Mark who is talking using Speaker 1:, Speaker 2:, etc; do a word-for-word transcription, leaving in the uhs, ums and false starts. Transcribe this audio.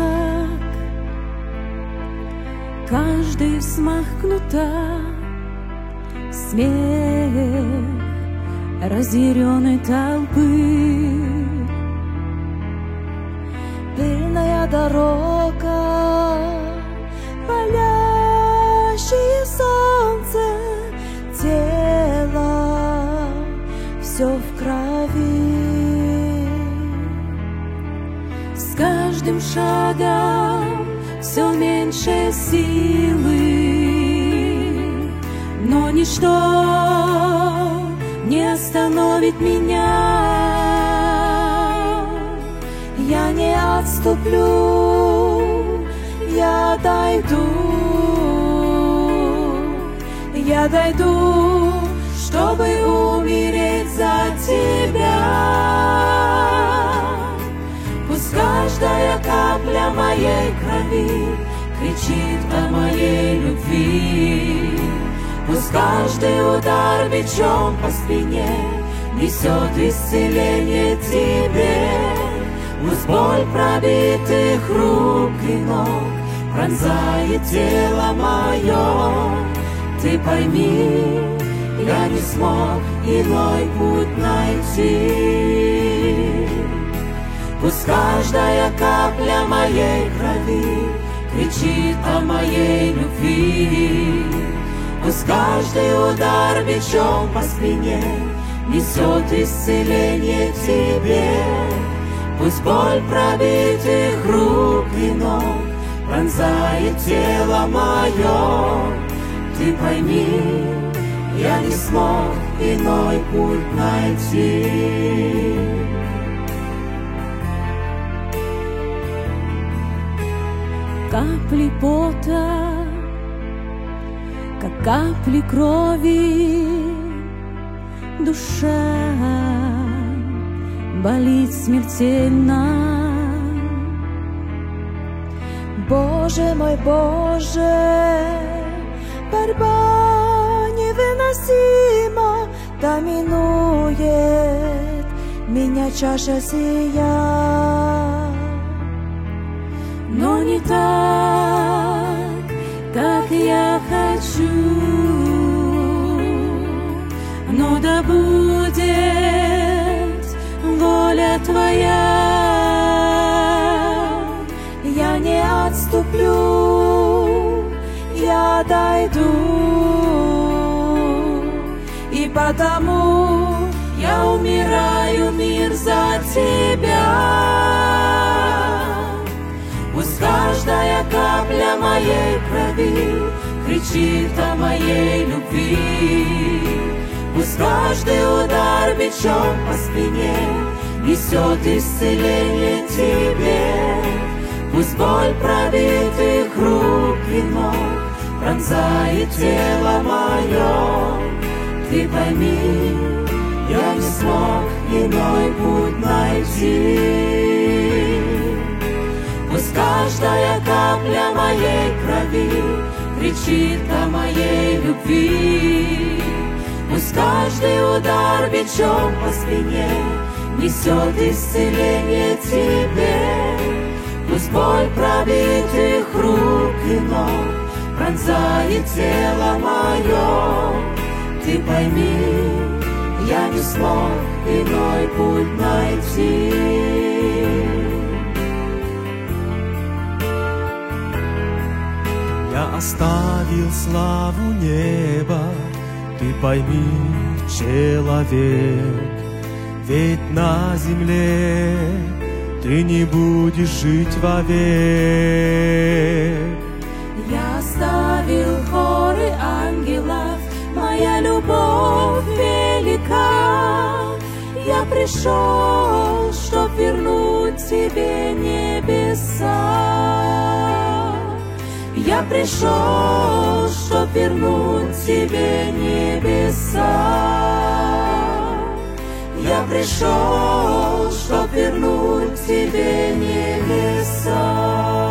Speaker 1: шаг, каждый взмах кнута, смех разъяренной толпы. Пыльная дорога, палящее солнце, тело все в крови. С каждым шагом все меньше силы, но ничто не остановит меня. Я не отступлю, я дойду, я дойду, чтобы умереть за тебя. Пусть каждая капля моей крови кричит о моей любви. Пусть каждый удар бичом по спине несет исцеление тебе. Пусть боль пробитых рук и ног пронзает тело мое. Ты пойми, я не смог иной путь найти. Пусть каждая капля моей крови кричит о моей любви. Пусть каждый удар бичом по спине несет исцеление тебе. Пусть боль пробитых рук и ног пронзает тело мое. Ты пойми, я не смог иной путь найти. Капли пота, как капли крови, душа болит смертельно. Боже мой, Боже, борьба невыносима, доминует меня чаша сия. Но не так, как я хочу, но да будет воля Твоя. Я не отступлю, я дойду, и потому я умираю, мир, за Тебя. Пусть каждая капля моей крови кричит о моей любви. Пусть каждый удар бичом по спине несет исцеление тебе. Пусть боль пробитых рук и ног пронзает тело мое. Ты пойми, я не смог иной путь найти. Пусть каждая капля моей крови кричит о моей любви. Пусть каждый удар бичом по спине несет исцеление тебе. Пусть боль пробитых рук и ног пронзает тело мое. Ты пойми, я не смог иной путь найти.
Speaker 2: Я оставил славу неба, ты пойми, человек, ведь на земле ты не будешь жить вовек.
Speaker 1: Я оставил хоры ангелов, моя любовь велика. Я пришел, чтоб вернуть тебе небеса. Я пришел, чтоб вернуть тебе небеса. Я пришел, чтоб вернуть тебе небеса.